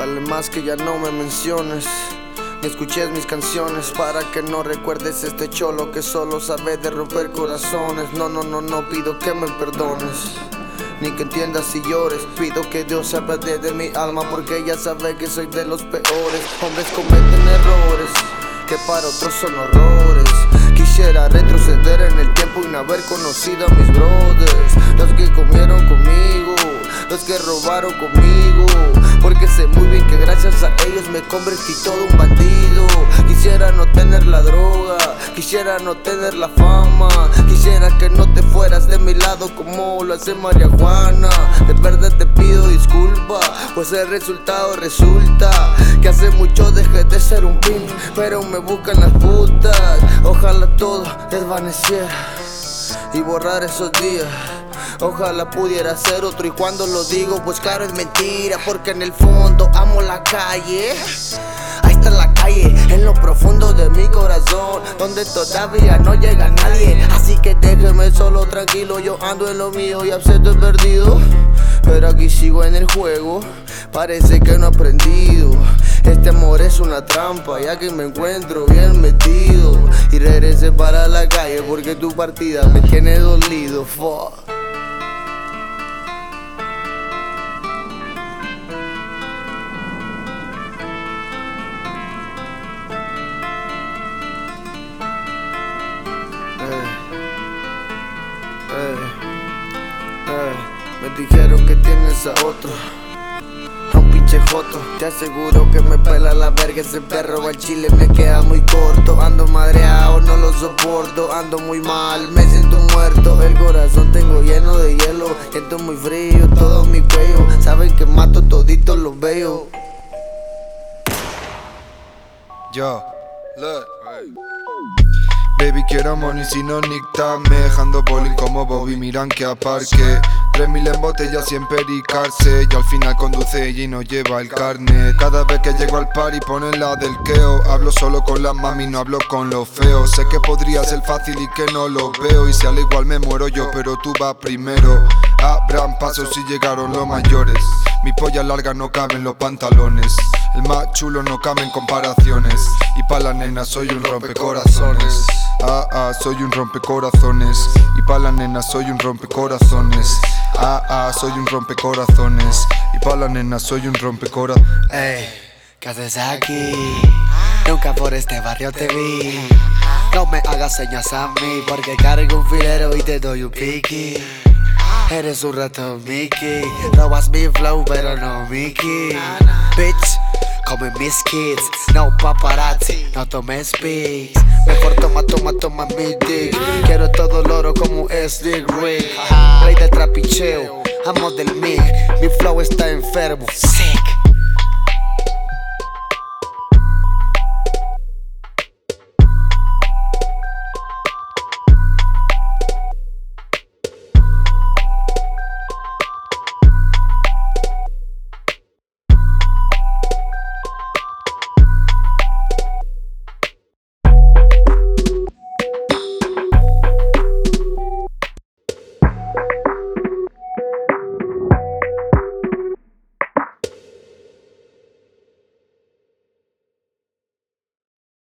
Dale más que ya no me menciones, ni escuches mis canciones, para que no recuerdes este cholo que solo sabe de romper corazones. No pido que me perdones, ni que entiendas y llores. Pido que Dios se apiade de mi alma, porque ella sabe que soy de los peores. Hombres cometen errores que para otros son horrores. Quisiera retroceder en el tiempo y no haber conocido a mis brothers, los que comieron conmigo, los que robaron conmigo, porque sé muy bien que gracias a ellos me convertí todo un bandido. Quisiera no tener la droga, quisiera no tener la fama, quisiera que no te fueras de mi lado como lo hace María Juana. De verdad te pido disculpa, pues el resultado resulta que hace mucho dejé de ser un pimp, pero me buscan las putas. Ojalá todo desvaneciera y borrar esos días. Ojalá pudiera ser otro, y cuando lo digo pues claro es mentira, porque en el fondo amo la calle. Ahí está la calle, en lo profundo de mi corazón, donde todavía no llega nadie. Así que déjeme solo tranquilo, yo ando en lo mío y absento y perdido, pero aquí sigo en el juego, parece que no he aprendido. Este amor es una trampa, ya que me encuentro bien metido, y regresé para la calle porque tu partida me tiene dolido. Fuck. Me dijeron que tienes a otro, a un pinche joto. Te aseguro que me pela la verga ese perro, al chile me queda muy corto. Ando madreado, no lo soporto, ando muy mal, me siento muerto. El corazón tengo lleno de hielo, siento muy frío todo mi cuello. Saben que mato toditos los veo. Yo, look, baby, quiero money si no nictame, dejando bowling como Bobby, miran que aparque 3000 en botella sin pericarse, y al final conduce ella y no lleva el carnet. Cada vez que llego al party ponen la del queo, hablo solo con la mami, no hablo con los feos. Sé que podría ser fácil y que no lo veo, y si al igual me muero yo, pero tú vas primero. Abran pasos si llegaron los mayores, mi polla larga no cabe en los pantalones, el más chulo no cabe en comparaciones, y pa' la nena soy un rompecorazones. Soy un rompecorazones, y pa' la nena soy un rompecorazones. Soy un rompecorazones, y pa' la nena soy un rompecorazones. Ey, ¿qué haces aquí? Nunca por este barrio te vi. No me hagas señas a mí, porque cargo un filero y te doy un piqui. Eres un ratón Mickey, robas mi flow pero no Mickey. Bitch, come mis kids, no paparazzi, no tomes pics. Mejor toma mi dick. Quiero todo el oro como Slick Rick. Rey del trapicheo, amo del mic, mi flow está enfermo, sick.